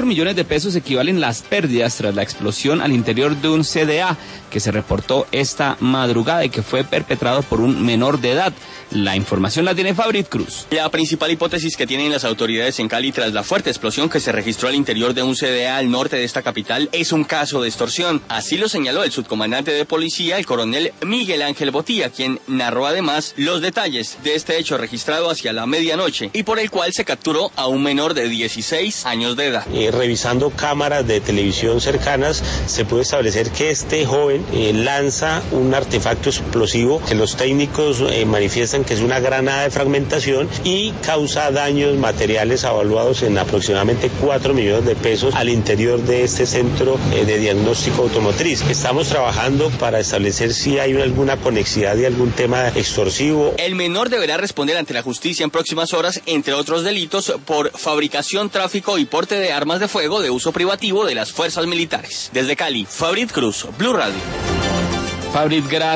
millones de pesos equivalen las pérdidas tras la explosión al interior de un CDA que se reportó esta madrugada y que fue perpetrado por un menor de edad. La información la tiene Fabrit Cruz. La principal hipótesis que tienen las autoridades en Cali tras la fuerte explosión que se registró al interior de un CDA al norte de esta capital es un caso de extorsión. Así lo señaló el subcomandante de policía, el coronel Miguel Ángel Botía, quien narró además los detalles de este hecho registrado hacia la medianoche y por el cual se capturó a un menor de 16 años de edad. Revisando cámaras de televisión cercanas, se puede establecer que este joven lanza un artefacto explosivo que los técnicos manifiestan que es una granada de fragmentación y causa daños materiales evaluados en aproximadamente 4 millones de pesos al interior de este centro de diagnóstico automotriz. Estamos trabajando para establecer si hay alguna conexidad de algún tema extorsivo. El menor deberá responder ante la justicia en próximas horas, entre otros delitos, por fabricación, tráfico y porte de armas de fuego de uso privativo de las fuerzas militares. Desde Cali, Fabrit Cruz, Blue Radio. Fabrit, gracias.